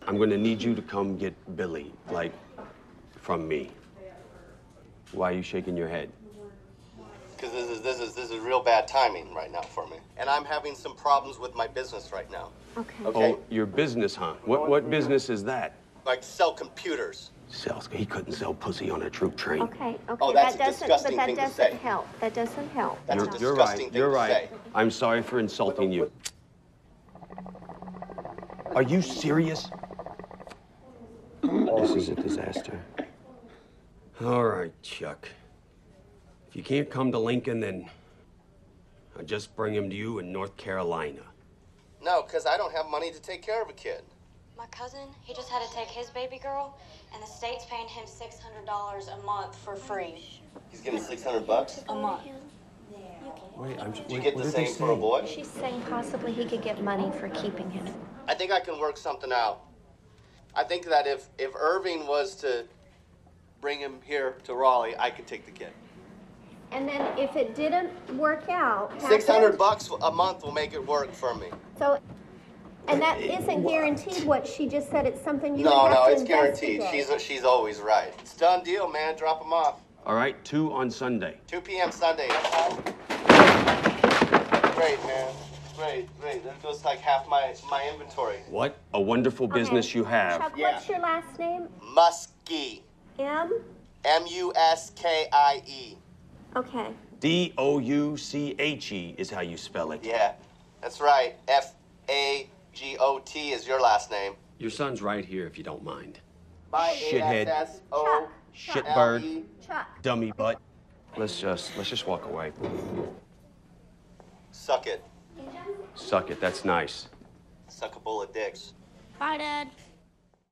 I'm gonna need you to come get Billy, like, from me. Why are you shaking your head? Because this is real bad timing right now for me. And I'm having some problems with my business right now. Okay. Oh, your business, huh? What business is that? Like sell computers. He couldn't sell pussy on a troop train. Okay. Oh, that's a disgusting thing to say. Help. That doesn't help. That's a You're disgusting right. thing You're to right. say. I'm sorry for insulting you. Are you serious? This is a disaster. All right, Chuck. If you can't come to Lincoln, then I'll just bring him to you in North Carolina. No, because I don't have money to take care of a kid. My cousin, he just had to take his baby girl, and the state's paying him $600 a month for free. He's getting $600 A month. Wait, Did you get the same for a boy? She's saying possibly he could get money for keeping him. I think I can work something out. I think that if Irving was to bring him here to Raleigh, I could take the kid. And then if it didn't work out, $600 a month will make it work for me. So, and that isn't guaranteed. What she just said, it's something you No, would have to it's guaranteed. investigate. She's always right. It's a done deal, man. Drop him off. All right, 2 on Sunday. 2 p.m. Sunday. Great, man. Great. That goes like half my inventory. What a wonderful business you have. Chuck, Yeah. what's your last name? Muskie. M? Muskie. Okay. Douche is how you spell it. Yeah, that's right. Fagot is your last name. Your son's right here, if you don't mind. Shithead. Chuck. Shitbird, Chuck. dummy butt. Let's just walk away. Suck it. Suck it. That's nice. Suck a bowl of dicks. Bye, Dad.